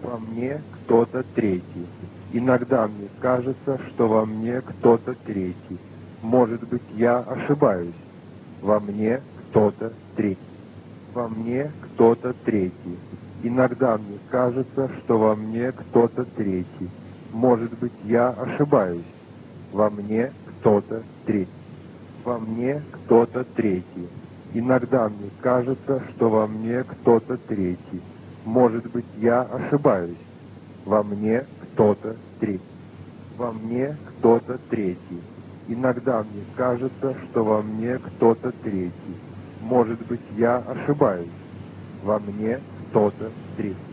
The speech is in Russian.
Во мне кто-то третий. Иногда мне кажется, что во мне кто-то третий. Может быть, я ошибаюсь. Во мне кто-то третий. Во мне кто-то третий. Иногда мне кажется, что во мне кто-то третий. Может быть, я ошибаюсь. Во мне кто-то третий. Во мне кто-то третий. Иногда мне кажется, что во мне кто-то третий. Может быть, я ошибаюсь. Во мне кто-то третий. Во мне кто-то третий. Иногда мне кажется, что во мне кто-то третий. Может быть, я ошибаюсь. Во мне кто-то третий.